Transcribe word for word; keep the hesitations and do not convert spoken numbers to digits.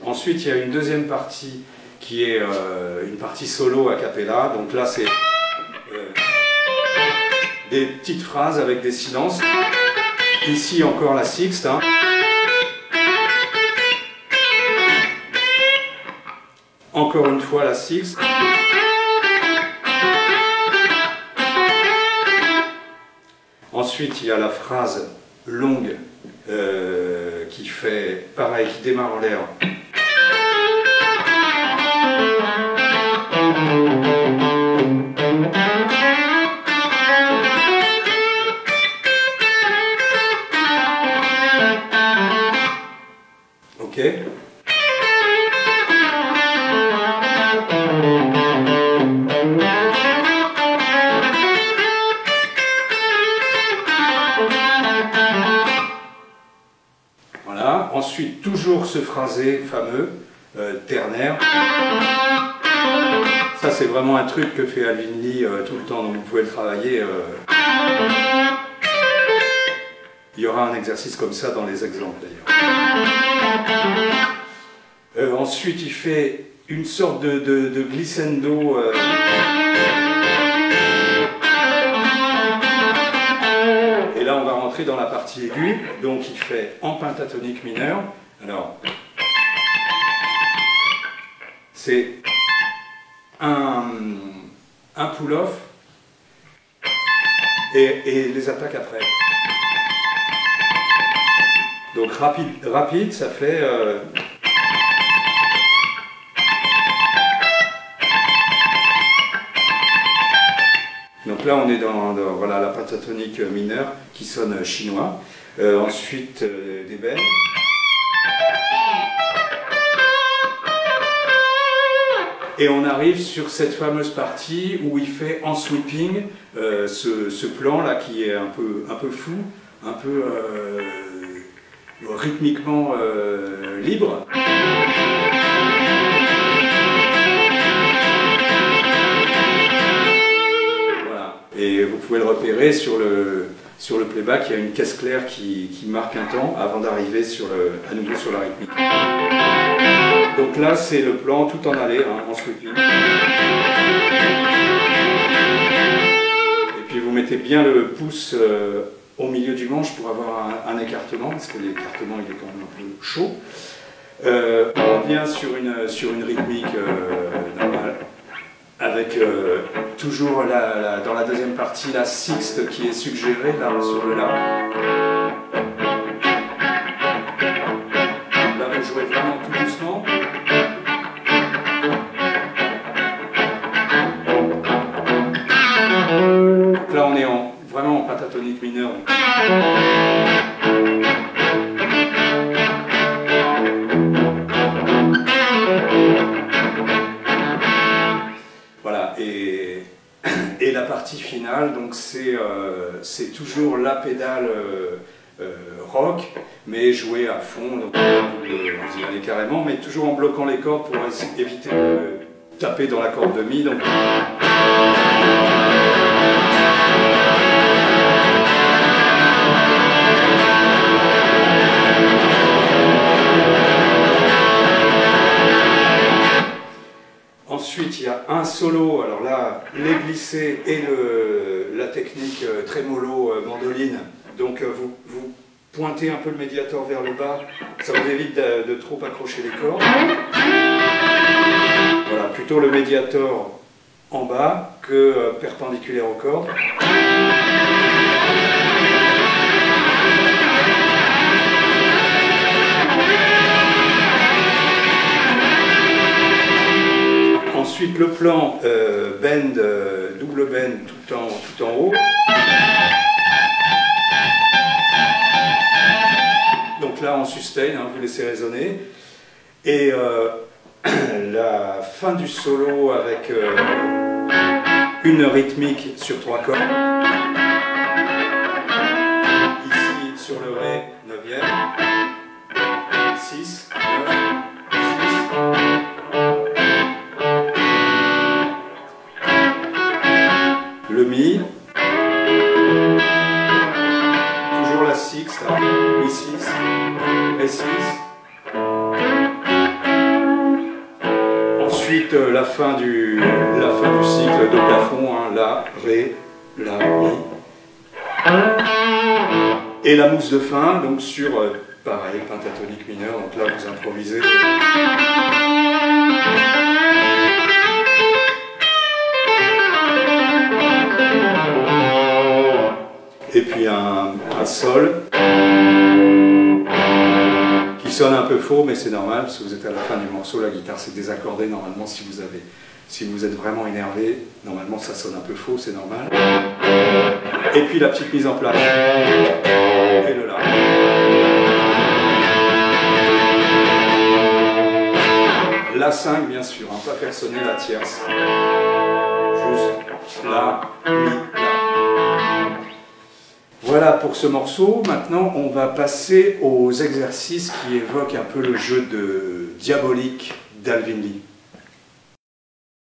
Ensuite, il y a une deuxième partie qui est euh, une partie solo a cappella. Donc là, c'est euh, des petites phrases avec des silences. Ici, encore la sixte. Hein. Encore une fois, la sixte. Ensuite, il y a la phrase longue euh, qui fait pareil, qui démarre en l'air. Ok. Voilà. Ensuite, toujours ce phrasé fameux, euh, ternaire. Ça, c'est vraiment un truc que fait Alvin Lee euh, tout le temps, donc vous pouvez le travailler. Euh... Il y aura un exercice comme ça dans les exemples d'ailleurs. Euh, ensuite, il fait une sorte de, de, de glissando. Euh... Et là, on va rentrer dans la partie aiguë. Donc, il fait en pentatonique mineur. Alors, c'est un, un pull-off et, et les attaques après. Donc, rapide, rapide ça fait... Euh, Donc là, on est dans, dans voilà, la pentatonique mineure qui sonne chinois. Euh, ensuite, euh, des bends. Et on arrive sur cette fameuse partie où il fait en sweeping euh, ce, ce plan-là qui est un peu, un peu fou, un peu euh, rythmiquement euh, libre. Et vous pouvez le repérer sur le, sur le playback, il y a une caisse claire qui, qui marque un temps avant d'arriver à nouveau sur la rythmique. Donc là, c'est le plan tout en allée, hein, en sweeping. Et puis vous mettez bien le pouce euh, au milieu du manche pour avoir un, un écartement, parce que l'écartement il est quand même un peu chaud. Euh, on revient sur une, sur une rythmique euh, normale. Avec euh, toujours la, la, dans la deuxième partie la sixte qui est suggérée là sur le La. Là vous jouez vraiment tout doucement. Donc là on est en, vraiment en pentatonique mineure. Et, et la partie finale, donc c'est euh, toujours la pédale euh, euh, rock, mais jouée à fond, donc vous y allez carrément, mais toujours en bloquant les cordes pour éviter de taper dans la corde de mi. Donc... Ensuite, il y a un solo, alors là, les glissés et le, la technique euh, trémolo euh, mandoline. Donc euh, vous, vous pointez un peu le médiator vers le bas, ça vous évite de, de trop accrocher les cordes. Voilà, plutôt le médiator en bas que euh, perpendiculaire aux cordes. Ensuite, le plan euh, bend, euh, double bend tout en, tout en haut. Donc là, on sustain, hein, vous laissez résonner. Et euh, la fin du solo avec euh, une rythmique sur trois cordes. Ici, sur le Ré, neuvième. six, neuf, six. Le Mi, toujours la sixte, Mi six, Ré six, ensuite euh, la, fin du, la fin du cycle de plafond, hein, La, Ré, La, Mi. Et la mousse de fin, donc sur, euh, pareil, pentatonique mineur, donc là vous improvisez. Et puis un, un sol qui sonne un peu faux, mais c'est normal parce que vous êtes à la fin du morceau, la guitare s'est désaccordée normalement si vous avez, si vous êtes vraiment énervé, normalement ça sonne un peu faux, c'est normal. Et puis la petite mise en place. Et le La. La cinq bien sûr, hein, pas faire sonner la tierce. Juste La, Mi, La. Voilà pour ce morceau. Maintenant, on va passer aux exercices qui évoquent un peu le jeu de diabolique d'Alvin Lee.